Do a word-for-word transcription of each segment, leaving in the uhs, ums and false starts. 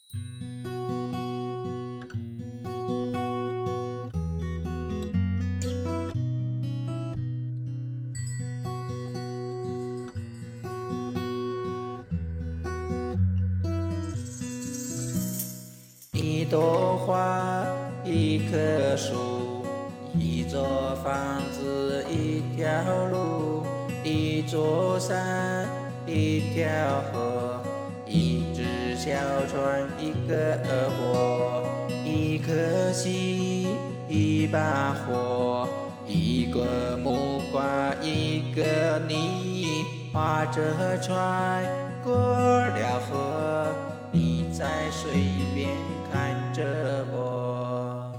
一朵花，一棵树，一座房子，一条路，一座山，一条河，一只小船，一个火，一颗心，一把火，一个木瓜，一个你，划着船过了河，你在水边看着我。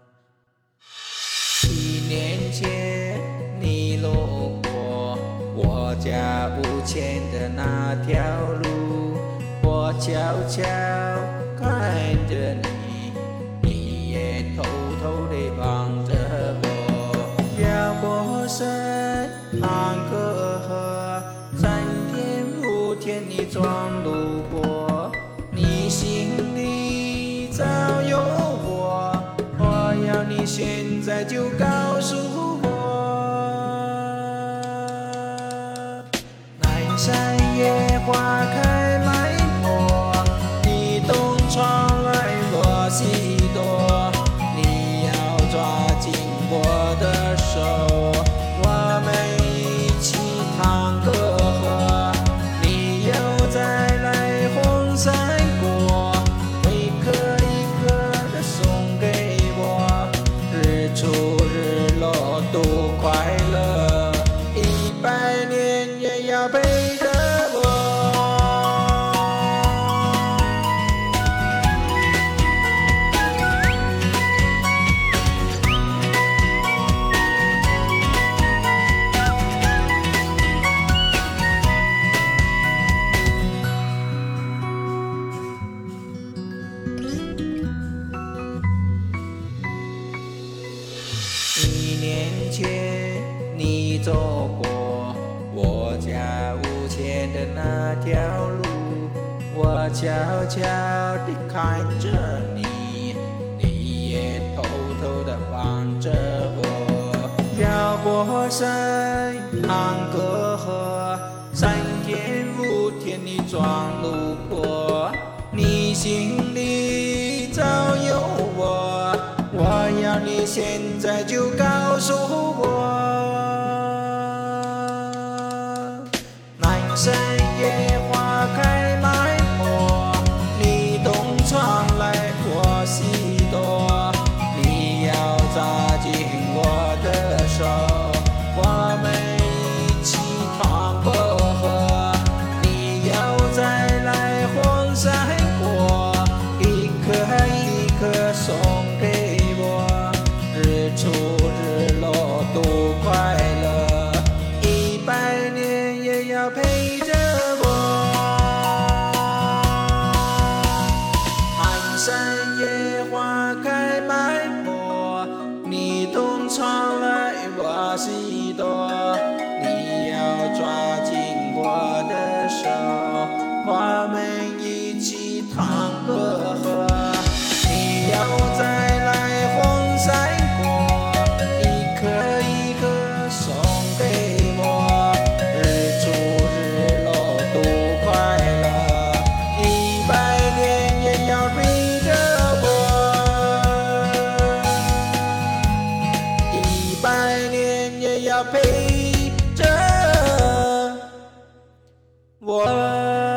一年前你路过我家屋前的那条路，我悄悄看着你，你也偷偷地望着我。越过山，趟过河，三天五天你总路过，你心里早有我，我要你现在就告诉我。南山野花开满坡，你东窗来我西躲，你要抓紧我的手，我们一起趟过河，你又再来红山果，一颗一颗的送给我，日出日落都快乐，一百年也要陪着我。一年前你走过我家屋前的那条路，我悄悄地看着你，你也偷偷地望着我。绕过山，趟过河，三天五天你总路过，你心里早有我，我要你现在就告诉我。南山野花开满坡，你东窗来我西躲，你要抓紧我的手，我们一起趟过河，你要再来红山果，一颗一颗送给我，日出日落都快乐，一百年也要陪着我。寒山野花开满坡，你东窗来我西躲，你要抓紧我的手，我们一起趟过河，你要再来红山果，一颗一颗送给我，日出日落都快乐，一百年也要陪着我，一百年也要陪着我。